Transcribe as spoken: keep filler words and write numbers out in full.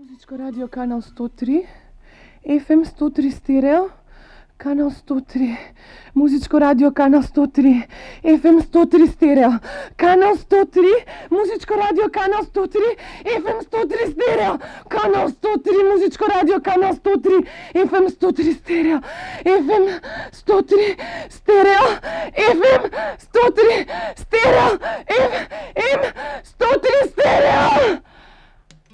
Музичко радио канал сто три, еф ем сто три стерео, канал сто три. Музичко радио канал сто три, еф ем сто три стерео, канал сто три. Музичко радио канал сто три, еф ем сто три стерео, канал сто три. Музичко радио канал сто три, еф ем сто три стерео, еф ем сто три стерео, еф ем